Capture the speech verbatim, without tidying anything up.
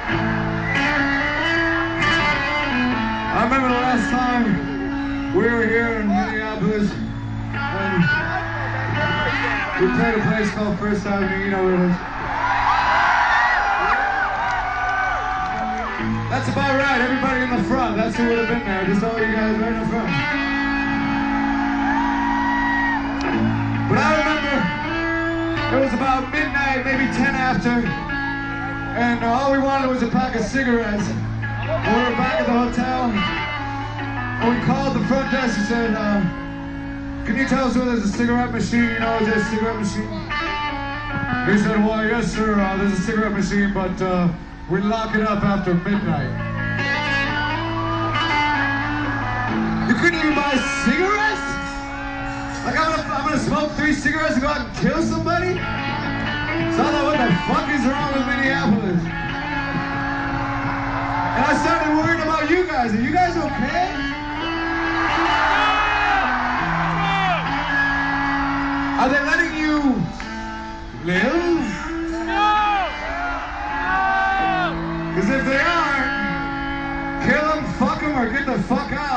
I remember the last time we were here in Minneapolis, and we played a place called First Avenue. You know what it is. That's about right. Everybody in the front. That's who would have been there. Just all you guys right in the front. But I remember it was about midnight, maybe ten after, and all we wanted was a pack of cigarettes. And we were back at the hotel, and we called the front desk and said, uh, can you tell us where there's a cigarette machine? You know, is there a cigarette machine? He said, well, yes, sir, uh, there's a cigarette machine, but uh, we lock it up after midnight. You couldn't even buy cigarettes? Like, I'm gonna, I'm gonna smoke three cigarettes and go out and kill somebody? So I thought, what the fuck is wrong with Minneapolis? And I started worrying about you guys. Are you guys okay? Are they letting you live? Because if they aren't, kill them, fuck them, or get the fuck out.